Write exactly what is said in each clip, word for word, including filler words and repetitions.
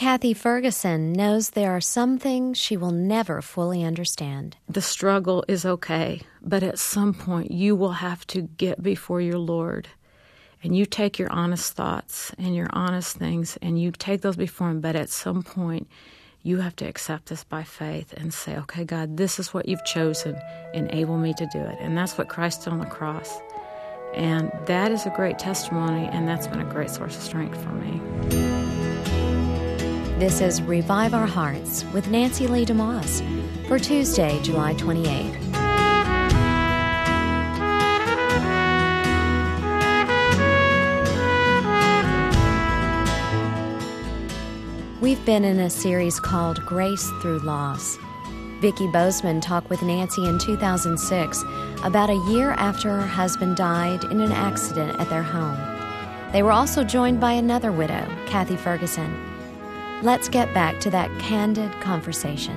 Kathy Ferguson knows there are some things she will never fully understand. The struggle is okay, but at some point you will have to get before your Lord, and you take your honest thoughts and your honest things, and you take those before Him, but at some point you have to accept this by faith and say, okay, God, this is what you've chosen. Enable me to do it. And that's what Christ did on the cross. And that is a great testimony, and that's been a great source of strength for me. This is Revive Our Hearts with Nancy Lee DeMoss for Tuesday, July twenty-eighth. We've been in a series called Grace Through Loss. Vicki Bozeman talked with Nancy in two thousand six about a year after her husband died in an accident at their home. They were also joined by another widow, Kathy Ferguson. Let's get back to that candid conversation.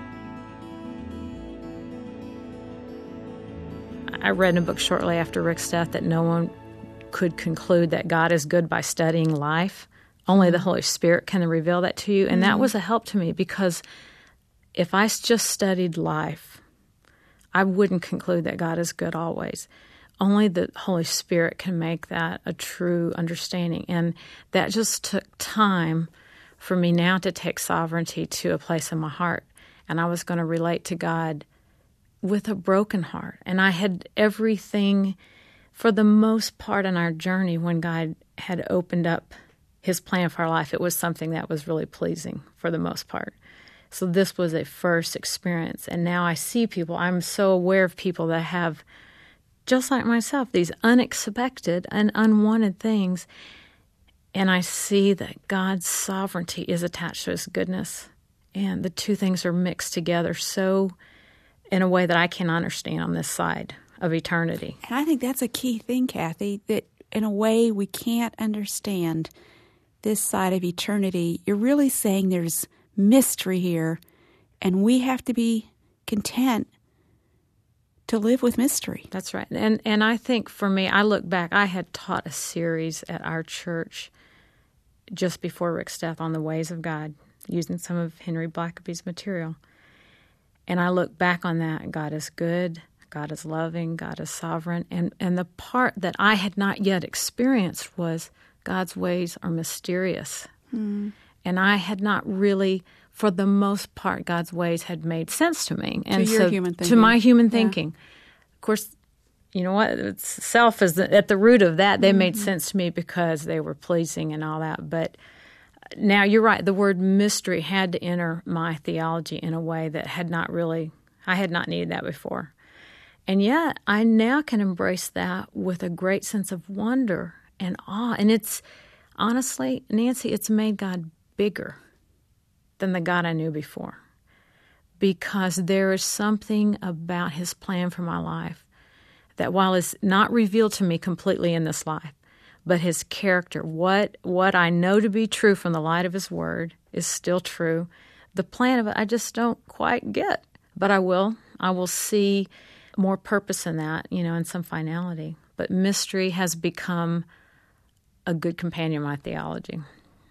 I read in a book shortly after Rick's death that no one could conclude that God is good by studying life. Only the Holy Spirit can reveal that to you. And that was a help to me, because if I just studied life, I wouldn't conclude that God is good always. Only the Holy Spirit can make that a true understanding. And that just took time for me now to take sovereignty to a place in my heart. And I was going to relate to God with a broken heart. And I had everything, for the most part in our journey, when God had opened up His plan for our life, it was something that was really pleasing for the most part. So this was a first experience. And now I see people, I'm so aware of people that have, just like myself, these unexpected and unwanted things. And I see that God's sovereignty is attached to His goodness. And the two things are mixed together so in a way that I can't understand on this side of eternity. And I think that's a key thing, Kathy, that in a way we can't understand this side of eternity. You're really saying there's mystery here, and we have to be content to live with mystery. That's right. And and I think for me, I look back, I had taught a series at our church just before Rick's death on the ways of God, using some of Henry Blackaby's material. And I look back on that, God is good, God is loving, God is sovereign. And, and the part that I had not yet experienced was God's ways are mysterious. Mm. And I had not really, for the most part, God's ways had made sense to me. And to your so, human thinking. To my human thinking. Yeah. Of course, you know what? It's self is the, at the root of that. They mm-hmm. made sense to me because they were pleasing and all that. But now you're right. The word mystery had to enter my theology in a way that had not really, I had not needed that before. And yet I now can embrace that with a great sense of wonder and awe. And it's, honestly, Nancy, it's made God bigger than the God I knew before, because there is something about His plan for my life that, while it's not revealed to me completely in this life, but His character, what what I know to be true from the light of His Word is still true. The plan of it, I just don't quite get, but I will. I will see more purpose in that, you know, and some finality. But mystery has become a good companion in my theology.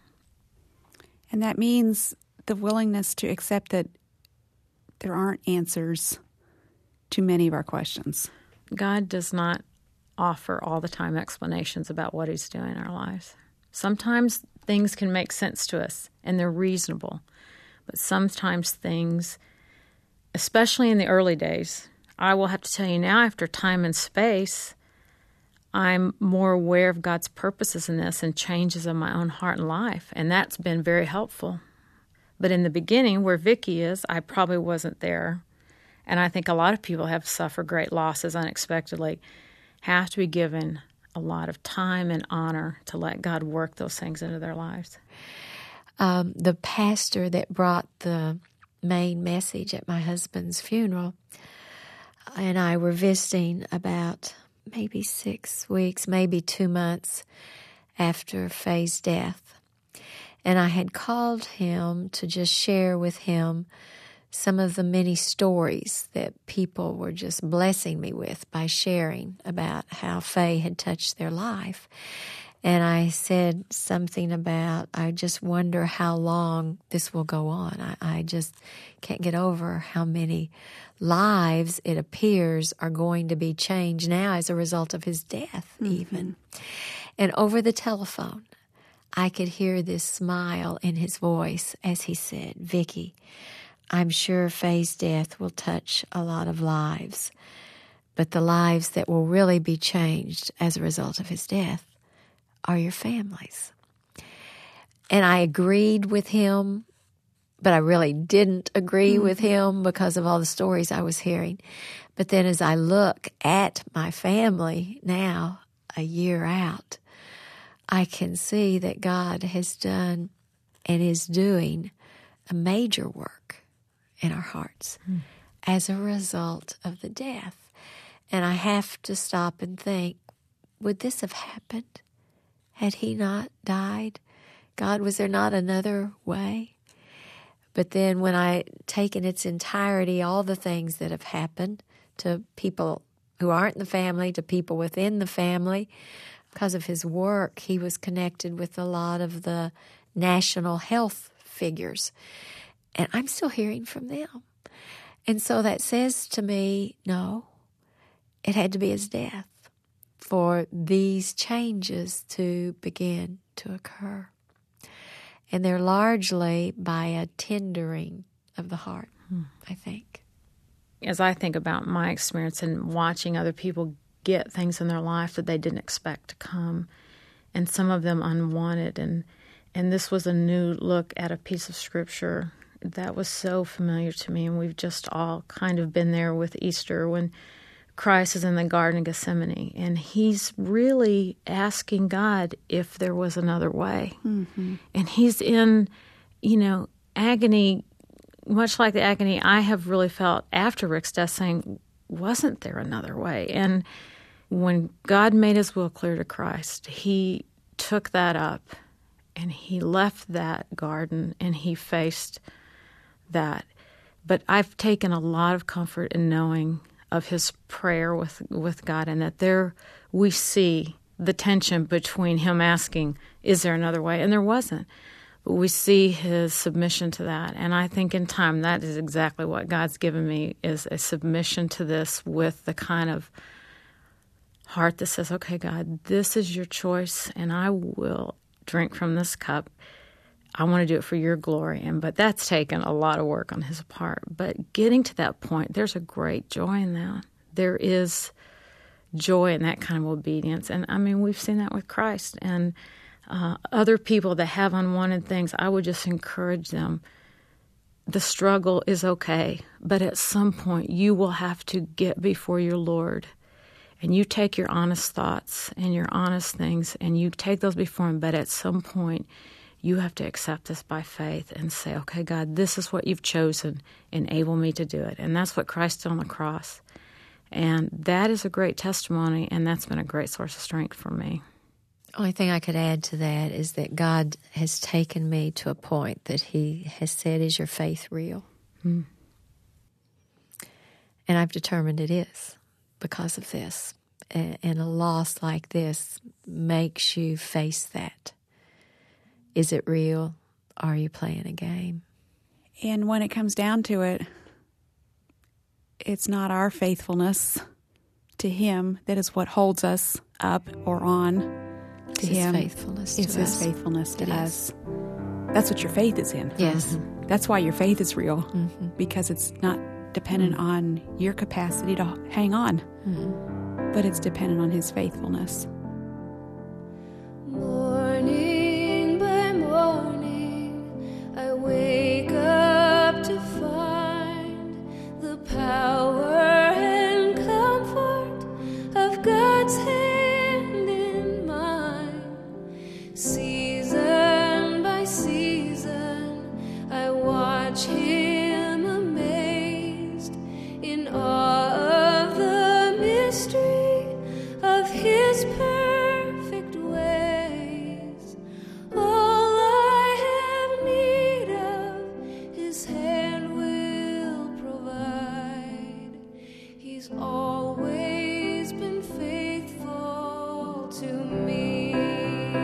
And that means the willingness to accept that there aren't answers to many of our questions. God does not offer all the time explanations about what He's doing in our lives. Sometimes things can make sense to us, and they're reasonable. But sometimes things, especially in the early days, I will have to tell you now, after time and space, I'm more aware of God's purposes in this and changes in my own heart and life, and that's been very helpful. But in the beginning, where Vicki is, I probably wasn't there, and I think a lot of people have suffered great losses unexpectedly, have to be given a lot of time and honor to let God work those things into their lives. Um, the pastor that brought the main message at my husband's funeral and I were visiting about maybe six weeks, maybe two months after Faye's death. And I had called him to just share with him some of the many stories that people were just blessing me with by sharing about how Faye had touched their life. And I said something about, I just wonder how long this will go on. I, I just can't get over how many lives, it appears, are going to be changed now as a result of his death, mm-hmm. even. And over the telephone, I could hear this smile in his voice as he said, Vicki, I'm sure Faye's death will touch a lot of lives, but the lives that will really be changed as a result of his death are your families. And I agreed with him, but I really didn't agree mm-hmm. with him because of all the stories I was hearing. But then as I look at my family now, a year out, I can see that God has done and is doing a major work in our hearts mm. as a result of the death. And I have to stop and think, would this have happened had he not died? God, was there not another way? But then when I take in its entirety all the things that have happened to people who aren't in the family, to people within the family, because of his work, he was connected with a lot of the national health figures. And I'm still hearing from them. And so that says to me, no, it had to be his death for these changes to begin to occur. And they're largely by a tendering of the heart, hmm. I think. As I think about my experience in watching other people get things in their life that they didn't expect to come, and some of them unwanted, and and this was a new look at a piece of Scripture that was so familiar to me, and we've just all kind of been there with Easter when Christ is in the Garden of Gethsemane, and he's really asking God if there was another way. Mm-hmm. And he's in, you know, agony, much like the agony I have really felt after Rick's death, saying, wasn't there another way? And when God made his will clear to Christ, he took that up, and he left that garden, and he faced that. But I've taken a lot of comfort in knowing of his prayer with, with God, and that there we see the tension between him asking, is there another way? And there wasn't. But we see his submission to that. And I think in time that is exactly what God's given me, is a submission to this with the kind of heart that says, okay, God, this is your choice, and I will drink from this cup. I want to do it for your glory. And but that's taken a lot of work on his part. But getting to that point, there's a great joy in that. There is joy in that kind of obedience. And I mean, we've seen that with Christ. And uh, other people that have unwanted things, I would just encourage them. The struggle is okay, but at some point you will have to get before your Lord, and you take your honest thoughts and your honest things, and you take those before him. But at some point you have to accept this by faith and say, okay, God, this is what you've chosen. Enable me to do it. And that's what Christ did on the cross. And that is a great testimony, and that's been a great source of strength for me. Only thing I could add to that is that God has taken me to a point that he has said, is your faith real? Hmm. And I've determined it is because of this. And a loss like this makes you face that. Is it real? Are you playing a game? And when it comes down to it, it's not our faithfulness to him that is what holds us up or on to it's him. His faithfulness to it's us. his faithfulness to it us. Is. That's what your faith is in. Yes. Mm-hmm. That's why your faith is real, mm-hmm. because it's not dependent mm-hmm. on your capacity to hang on, mm-hmm. but it's dependent on his faithfulness. Morning by morning, I wake up to find the power and comfort of God's hand in mine. Season by season, I watch him amazed in awe of the mystery of his perfect ways. All I have need of, his hand will provide. He's always been faithful to me.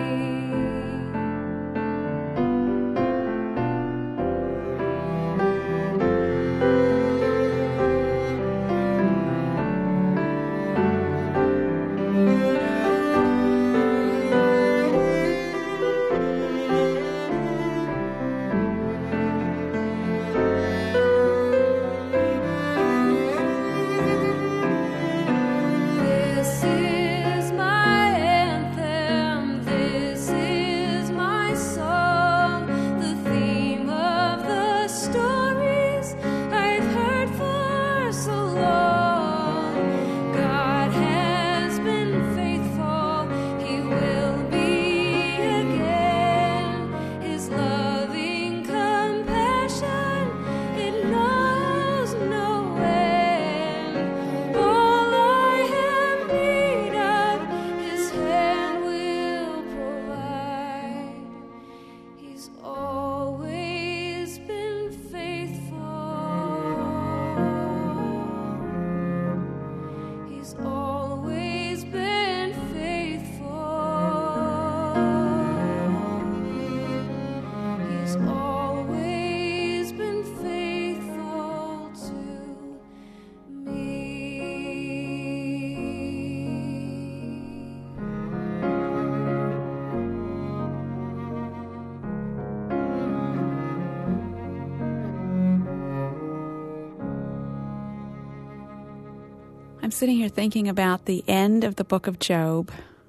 I'm sitting here thinking about the end of the book of Job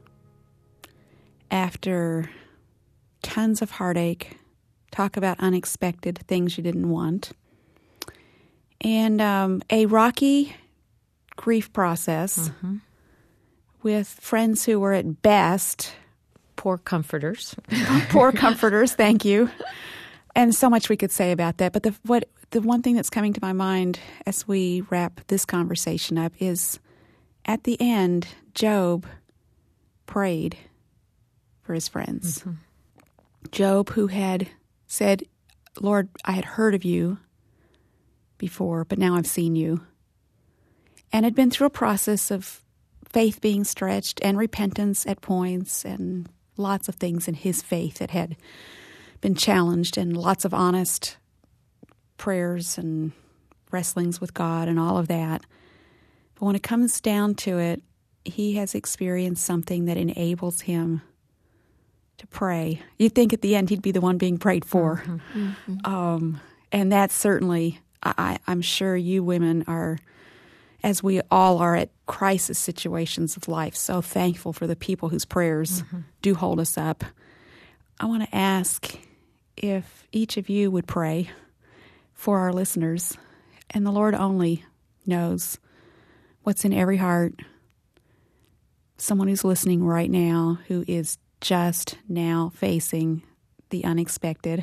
after tons of heartache, talk about unexpected things you didn't want, and um, a rocky grief process mm-hmm. with friends who were at best poor comforters. Poor comforters, thank you. And so much we could say about that. But the what the one thing that's coming to my mind as we wrap this conversation up is at the end, Job prayed for his friends. Mm-hmm. Job, who had said, Lord, I had heard of you before, but now I've seen you. And had been through a process of faith being stretched and repentance at points and lots of things in his faith that had been challenged, and lots of honest prayers and wrestlings with God and all of that. But when it comes down to it, he has experienced something that enables him to pray. You'd think at the end he'd be the one being prayed for. Mm-hmm. Mm-hmm. Um, and that's certainly, I, I'm sure you women are, as we all are at crisis situations of life, so thankful for the people whose prayers mm-hmm. do hold us up. I want to ask if each of you would pray for our listeners, and the Lord only knows what's in every heart. Someone who's listening right now who is just now facing the unexpected,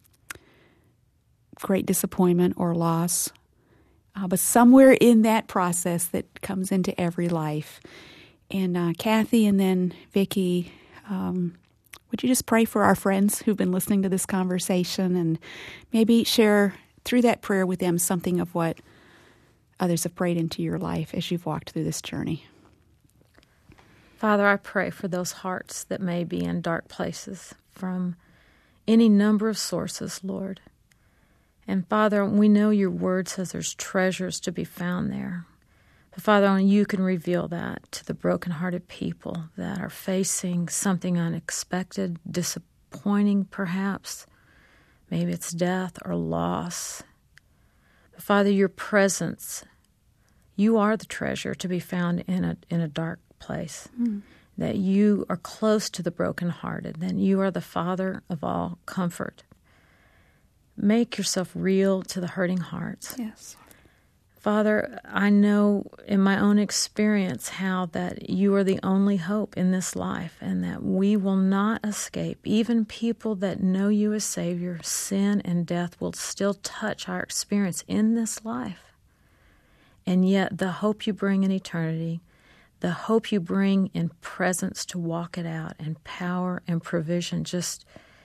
great disappointment or loss, uh, but somewhere in that process that comes into every life. And uh, Kathy and then Vicki, um, would you just pray for our friends who've been listening to this conversation and maybe share through that prayer with them something of what others have prayed into your life as you've walked through this journey? Father, I pray for those hearts that may be in dark places from any number of sources, Lord. And Father, we know your word says there's treasures to be found there. But Father, only you can reveal that to the brokenhearted people that are facing something unexpected, disappointing perhaps. Maybe it's death or loss. But Father, your presence, you are the treasure to be found in a in a dark place. Mm. That you are close to the brokenhearted, that you are the Father of all comfort. Make yourself real to the hurting hearts. Yes. Father, I know in my own experience how that you are the only hope in this life, and that we will not escape. Even people that know you as Savior, sin and death will still touch our experience in this life. And yet the hope you bring in eternity, the hope you bring in presence to walk it out, and power and provision, just,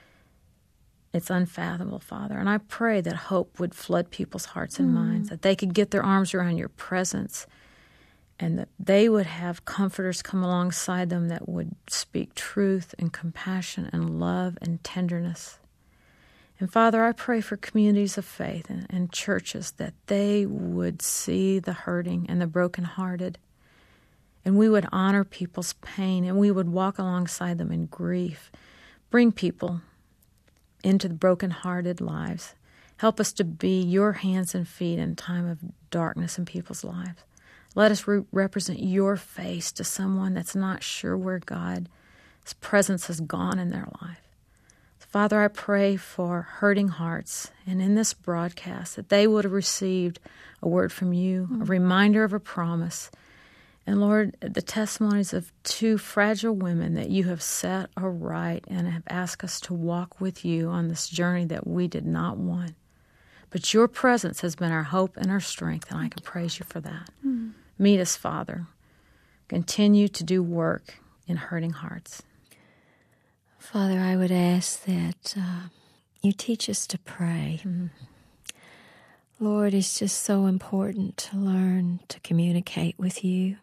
it's unfathomable, Father. And I pray that hope would flood people's hearts and mm. minds, that they could get their arms around your presence, and that they would have comforters come alongside them that would speak truth and compassion and love and tenderness. And Father, I pray for communities of faith and, and churches, that they would see the hurting and the brokenhearted, and we would honor people's pain, and we would walk alongside them in grief. Bring people into the brokenhearted lives. Help us to be your hands and feet in time of darkness in people's lives. Let us re- represent your face to someone that's not sure where God's presence has gone in their life. So Father, I pray for hurting hearts, and in this broadcast, that they would have received a word from you, mm-hmm. a reminder of a promise. And Lord, the testimonies of two fragile women that you have set aright and have asked us to walk with you on this journey that we did not want. But your presence has been our hope and our strength, and I can praise you for that. Mm. Meet us, Father. Continue to do work in hurting hearts. Father, I would ask that uh, you teach us to pray. Mm. Lord, it's just so important to learn to communicate with you.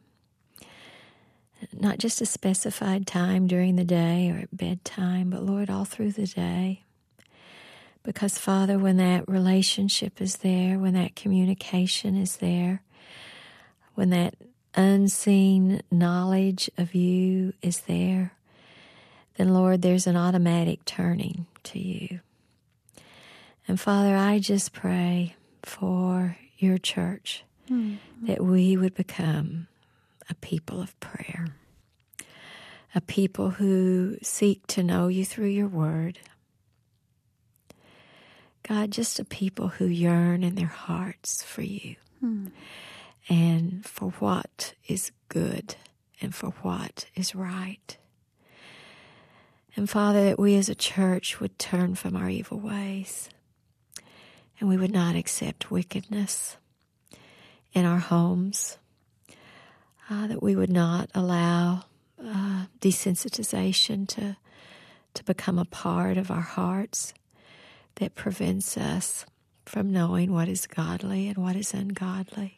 Not just a specified time during the day or at bedtime, but Lord, all through the day. Because Father, when that relationship is there, when that communication is there, when that unseen knowledge of you is there, then Lord, there's an automatic turning to you. And Father, I just pray for your church, mm-hmm. that we would become a people of prayer, a people who seek to know you through your word. God, just a people who yearn in their hearts for you mm. and for what is good and for what is right. And Father, that we as a church would turn from our evil ways and we would not accept wickedness in our homes, uh, that we would not allow uh, desensitization to, to become a part of our hearts that prevents us from knowing what is godly and what is ungodly.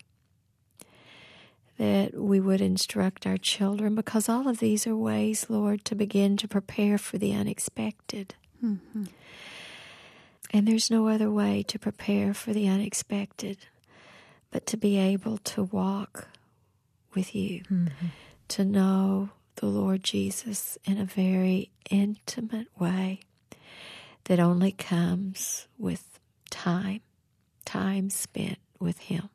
That we would instruct our children, because all of these are ways, Lord, to begin to prepare for the unexpected. Mm-hmm. And there's no other way to prepare for the unexpected but to be able to walk with you, mm-hmm. to know the Lord Jesus in a very intimate way that only comes with time, time spent with Him.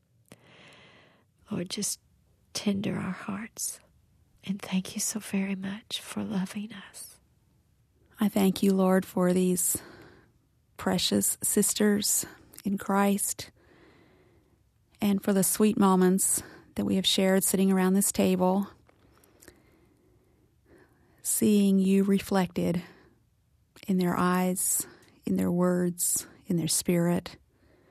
Lord, just tender our hearts. And thank you so very much for loving us. I thank you, Lord, for these precious sisters in Christ and for the sweet moments that we have shared sitting around this table, seeing you reflected in their eyes, in their words, in their spirit.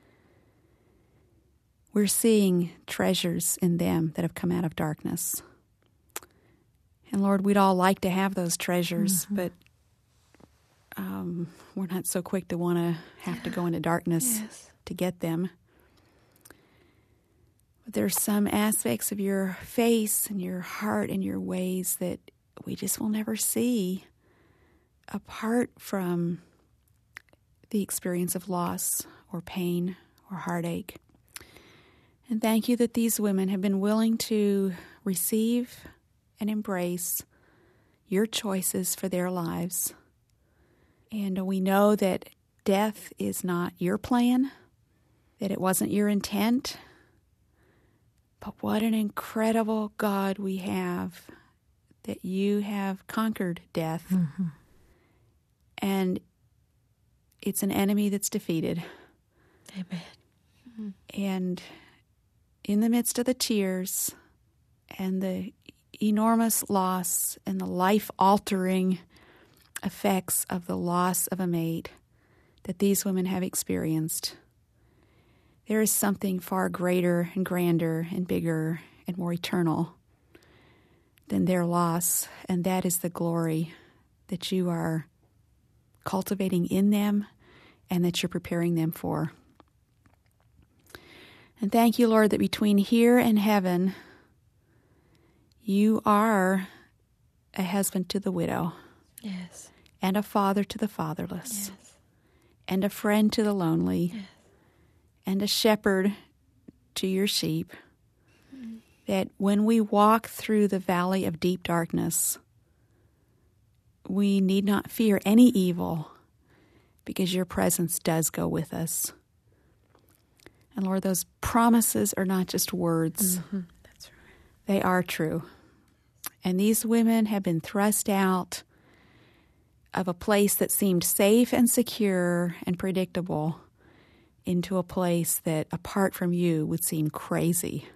We're seeing treasures in them that have come out of darkness. And Lord, we'd all like to have those treasures, mm-hmm. but um, we're not so quick to want to have to go into darkness yes. to get them. But there's some aspects of your face and your heart and your ways that we just will never see apart from the experience of loss or pain or heartache. And thank you that these women have been willing to receive and embrace your choices for their lives. And we know that death is not your plan, that it wasn't your intent. But what an incredible God we have, that you have conquered death. Mm-hmm. And it's an enemy that's defeated. Amen. Mm-hmm. And in the midst of the tears and the enormous loss and the life-altering effects of the loss of a mate that these women have experienced, there is something far greater and grander and bigger and more eternal than their loss, and that is the glory that you are cultivating in them and that you're preparing them for. And thank you, Lord, that between here and heaven, you are a husband to the widow. Yes. And a father to the fatherless. Yes. And a friend to the lonely. Yes. And a shepherd to your sheep. Mm-hmm. That when we walk through the valley of deep darkness, we need not fear any evil because your presence does go with us. And Lord, those promises are not just words. Mm-hmm. That's right. They are true. And these women have been thrust out of a place that seemed safe and secure and predictable into a place that, apart from you, would seem crazy.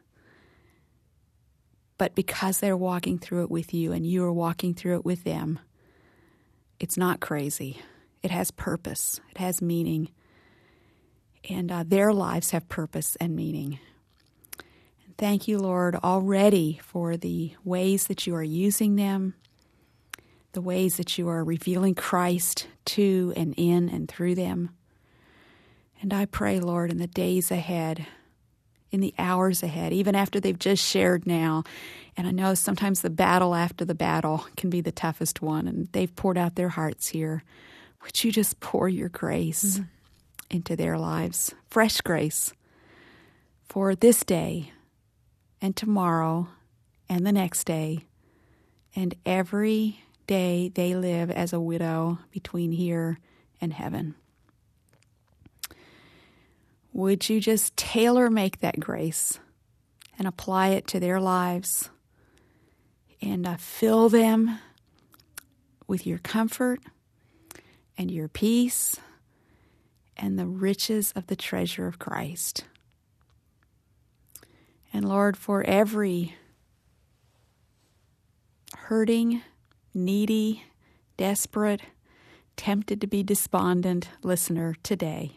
But because they're walking through it with you and you are walking through it with them, it's not crazy. It has purpose. It has meaning. And uh, their lives have purpose and meaning. And thank you, Lord, already for the ways that you are using them, the ways that you are revealing Christ to and in and through them. And I pray, Lord, in the days ahead, in the hours ahead, even after they've just shared now, and I know sometimes the battle after the battle can be the toughest one, and they've poured out their hearts here. Would you just pour your grace mm-hmm. into their lives, fresh grace for this day and tomorrow and the next day and every day they live as a widow between here and heaven. would you just tailor-make that grace and apply it to their lives and uh, fill them with your comfort and your peace and the riches of the treasure of Christ. And Lord, for every hurting, needy, desperate, tempted to be despondent listener today,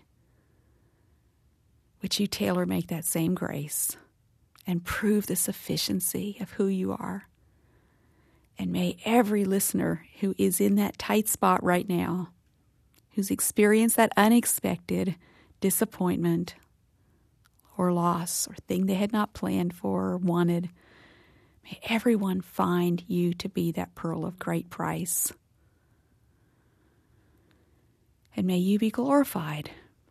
would you tailor-make that same grace and prove the sufficiency of who you are? And may every listener who is in that tight spot right now, who's experienced that unexpected disappointment or loss or thing they had not planned for or wanted, may everyone find you to be that pearl of great price. And may you be glorified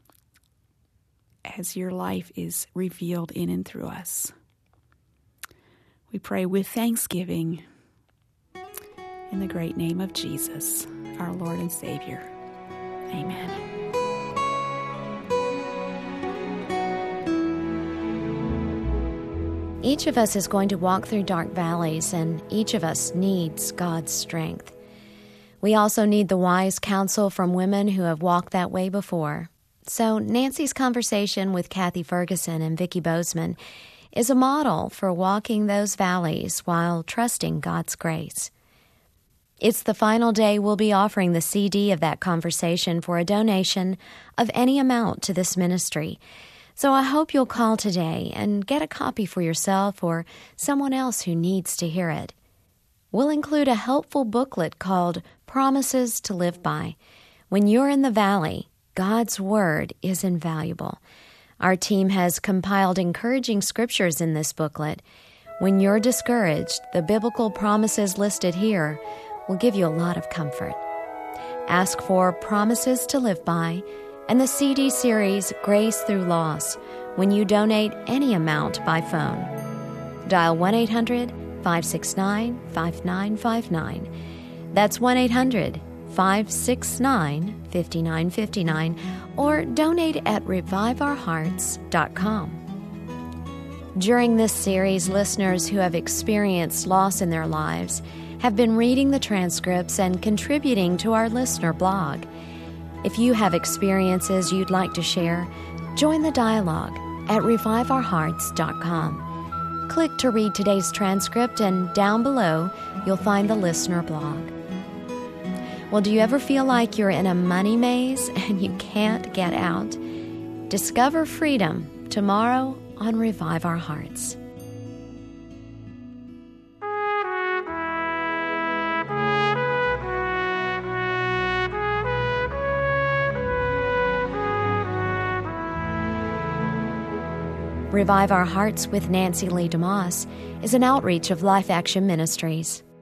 as your life is revealed in and through us. We pray with thanksgiving in the great name of Jesus, our Lord and Savior. Amen. Each of us is going to walk through dark valleys, and each of us needs God's strength. We also need the wise counsel from women who have walked that way before. So Nancy's conversation with Kathy Ferguson and Vicki Bozeman is a model for walking those valleys while trusting God's grace. It's the final day we'll be offering the C D of that conversation for a donation of any amount to this ministry. So I hope you'll call today and get a copy for yourself or someone else who needs to hear it. We'll include a helpful booklet called Promises to Live By. When you're in the valley, God's Word is invaluable. Our team has compiled encouraging scriptures in this booklet. When you're discouraged, the biblical promises listed here will give you a lot of comfort. Ask for Promises to Live By and the C D series Grace Through Loss when you donate any amount by phone. Dial one eight hundred, five six nine, five nine five nine. That's one eight hundred, five six nine, five nine five nine, or donate at revive our hearts dot com. During this series, listeners who have experienced loss in their lives have been reading the transcripts and contributing to our listener blog. If you have experiences you'd like to share, join the dialogue at revive our hearts dot com. Click to read today's transcript, and down below you'll find the listener blog. Well, do you ever feel like you're in a money maze and you can't get out? Discover freedom tomorrow on Revive Our Hearts. Revive Our Hearts with Nancy Lee DeMoss is an outreach of Life Action Ministries.